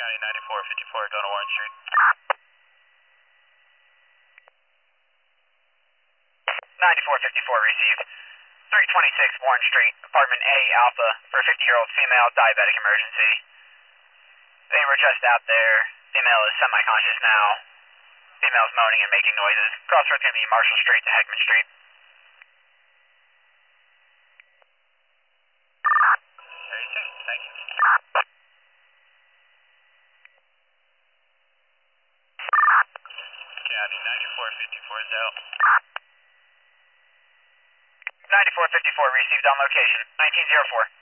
County 9454, going to Warren Street. 9454 received. 326 Warren Street, apartment A Alpha, for a 50-year-old female, diabetic emergency. They were just out there. Female is semi-conscious now. Female's moaning and making noises. Crossroads going to be Marshall Street to Heckman Street. Very soon, thank you. County 9454 is out. 9454 received on location. 1904.